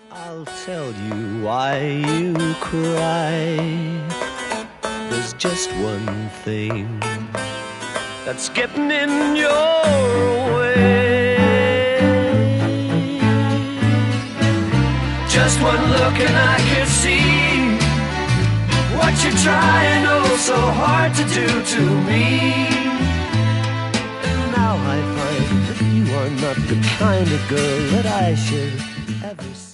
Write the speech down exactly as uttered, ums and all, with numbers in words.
I'll tell you why you cry. There's just one thing that's getting in your way. Just one look and I could see what you're trying oh so hard to do to me. And now I find that you are not the kind of girl that I should ever see.